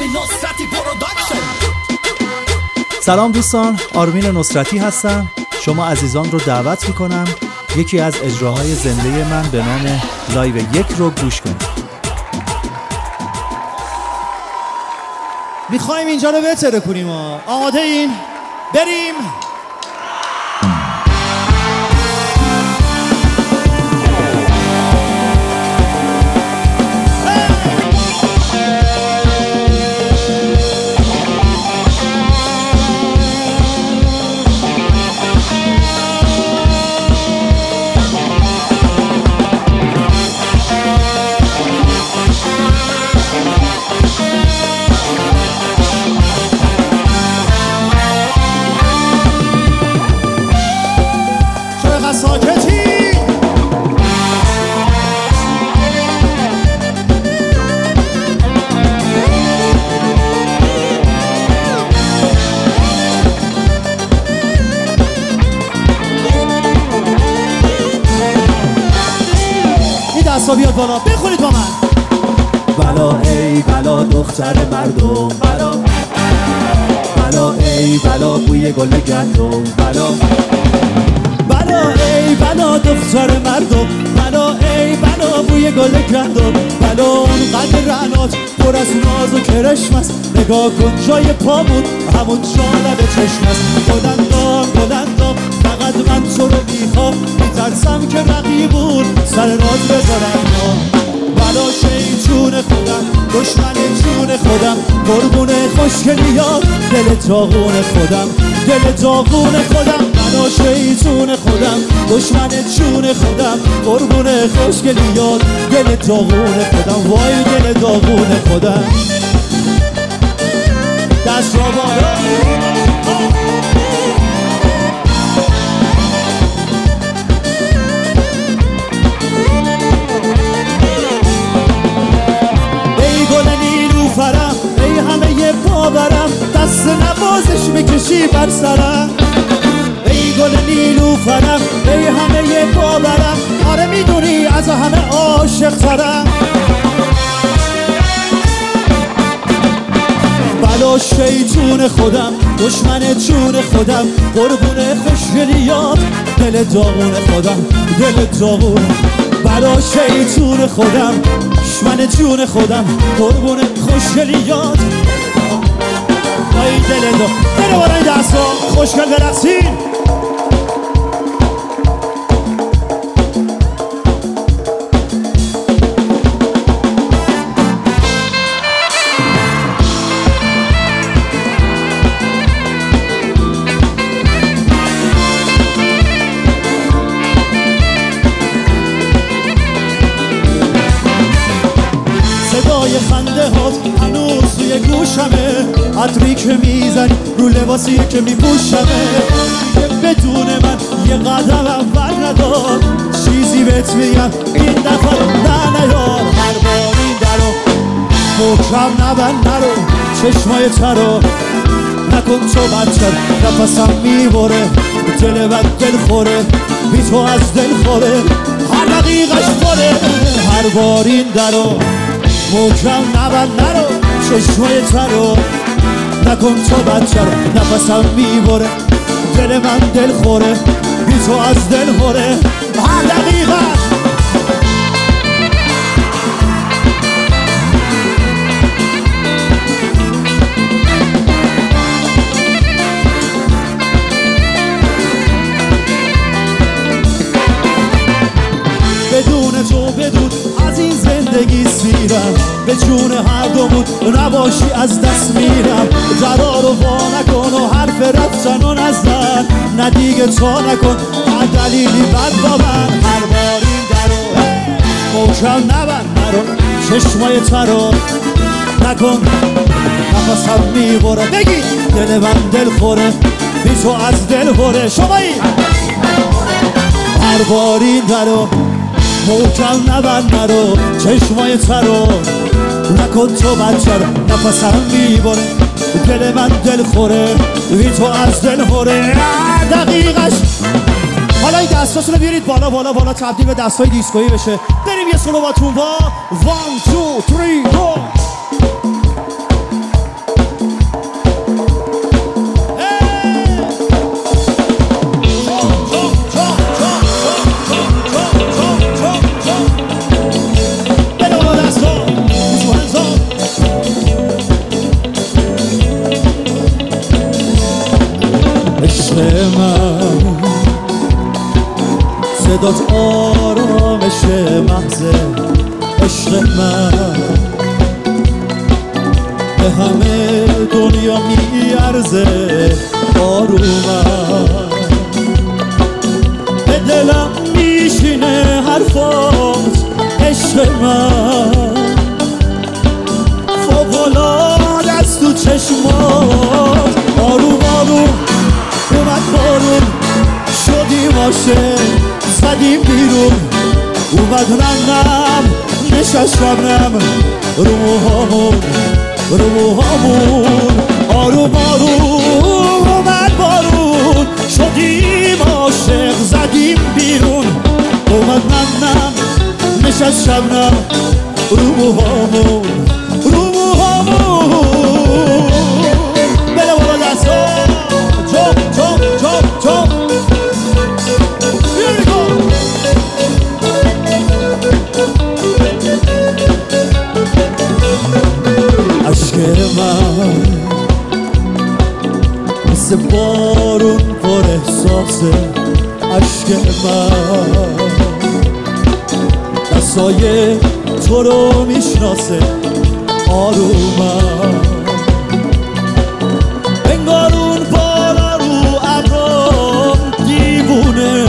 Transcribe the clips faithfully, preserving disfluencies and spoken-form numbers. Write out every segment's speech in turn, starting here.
نصرتی پروداکشن. سلام دوستان، آرمین نصرتی هستم. شما عزیزان رو دعوت میکنم یکی از اجراهای زنده من به نام لایو یک رو گوش کنید. میخوایم اینجا رو بهتره کنیم. آماده این؟ بریم. دستا بیاد بالا بخونید با من. بلا ای بلا دختر مردم، بلا بلا ای بلا بوی گل گندم، بلا بلا ای بلا دختر مردم، بلا ای بلا بوی گل گندم، بلا اون قد رعنات پر از ناز و کرشم است. نگاه کن جای پامون همون جا لب چشم است. بلندام بلندام فقط من تو رو میخوام، میترسم که رقیبون سر راز بذارن. بلا شیطون خودم، دشمن جون خودم، قربون خوشگلیات دل داغون خودم، دل داغون خودم. بلا شیطون خودم، دشمن جون خودم، قربون خوشگلیات دل داغون خودم، وای دل داغون خودم. دست را بالا. ای همه باورم، دست نوازش میکشی بر سرم. ای گل نیلوفرم، ای همه باورم، آره میدونی از همه عاشق ترم. بلا شیطون خودم، دشمن جون خودم، قربون خوشگلیات دل داغون خودم، دل داغون. بلا شیطون خودم، دشمن جون خودم، قربون خوشگلیات. وای دل دو بره برای دستا خوشگل برقصین. خنده هات هنوز توی گوشمه، عطری که میزنی رو لباسی که میپوشمه. بدون من یه قدم اول ندار، چیزی بهت میگم این دفعه نه نیار. هر بار این درو محکم نبند نرو، چشمای ترو نکن تو بچه، نفسم میبره دل بد دل خوره، بی تو از دل خوره هر دقیقش خوره. هر بار این درو محکم نبند نرو، چشمای ترو نکن تو بچه رو، نفسم میبره دل من دل خوره، بی تو از دل خوره هر دقیقه. بدون تو بدون از این زندگی سیرم، به جون هر دومون نباشی از دست میرم. درا رو وا نکن و حرف رفتن و نزن، نه دیگه تا نکن هر دلیلی بد با من. هر بار این درو محکم نبند نرو، چشمای ترو نکن نفسم میبره. بگی دل من دل خوره، بی تو از دل خوره. شمایی هر بار این درو محکم نبند نرو، چشمای ترو نکن تو بچه رو، نفسم میبره دل من دل خوره، بی تو از دل خوره دقیقش. حالا این دستاشون رو بیارید بالا بالا بالا، تبدیل به دستای دیسکویی بشه. بریم یه سولو باتون با وان تو تری گو. صدات آرامش محض عشق من به همه دنیا میارزه آرومم به دلم میشینه حرفات عشق من فوق‌العاده است تو چشمات آروم آروم اومد بارون شدیم عاشق زدیم بیرون اومد رنگم نشست شبنم رو موهامون رو موهامون آروم آروم اومد بارون شدیم عاشق زدیم بیرون اومد رنگم نشست شبنم رو موهامون رو موهامون بله بالا دستا جام جام جام جام عشق من مثل بارون پر احساسه عشق من دستای تو رو میشناسه آرومم بنگارون بالا رو ابرام دیوونه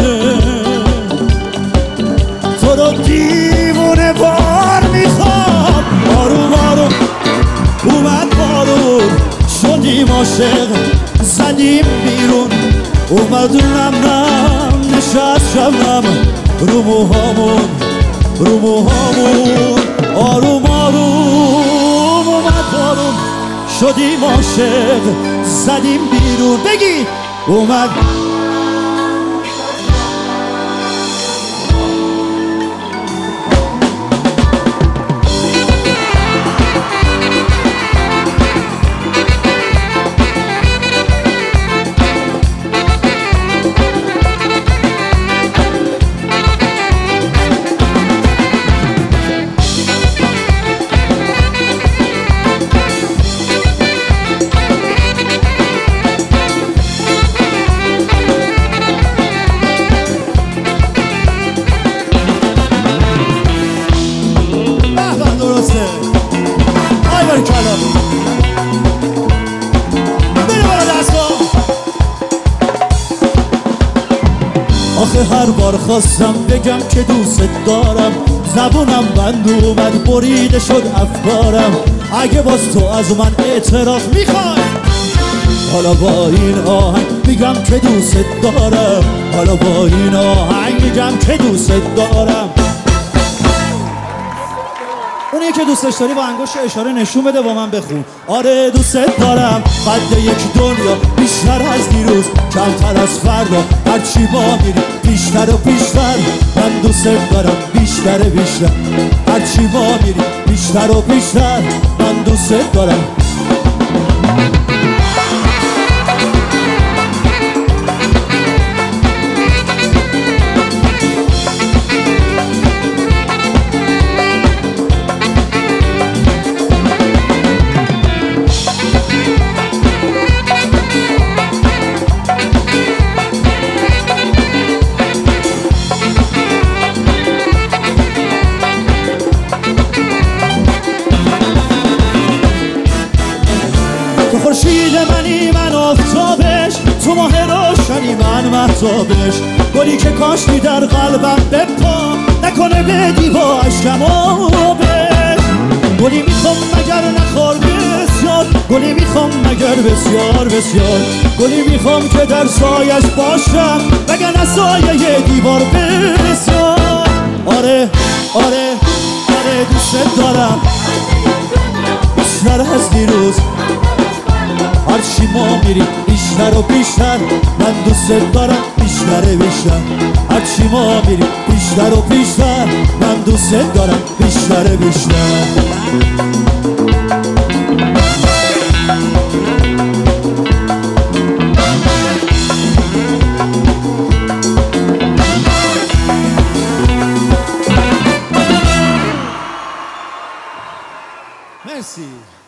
تو رو دیوونه بار میخوام آروم آروم اومد بارون شدیم عاشق زدیم بیرون اومد نم نم نشست شبنم رو موهامون رو موهامون آروم آروم اومد بارون شدیم عاشق زدیم بیرون بگی اومد آی باری کلا بری بالا دستا آخه هر بار خواستم بگم که دوست دارم زبونم بند اومد بریده شد افکارم اگه باز تو از من اعتراف میخوای حالا با این آهنگ میگم که دوست دارم حالا با این آهنگ میگم که دوست دارم اونی که دوستش داری با انگشت اشاره نشون بده با من بخون آره دوست دارم قد یک دنیا بیشتر از دیروز کمتر از فردا هرچی ما میریم بیشتر و بیشتر من دوست دارم بیشتر بیشتر هرچی ما میریم بیشتر و بیشتر من دوست دارم تو خورشید منی من آفتابش تو ماه روشنی من مهتابش گلی که کاشتی در قلبم بپا نکنه بدی با عشقم آبش گلی میخوام مگر نخور بسیار گلی میخوام مگر بسیار بسیار گلی میخوام که در سایش باشم وگرنه سایه دیوار بسیار آره آره آره دوست دارم بیشتر از دیروز هرچی ما میریم بیشتر و بیشتر من دوست دارم بیشتر بیشتر هرچی ما میریم بیشتر و بیشتر من دوست دارم بیشتر بیشتر مرسی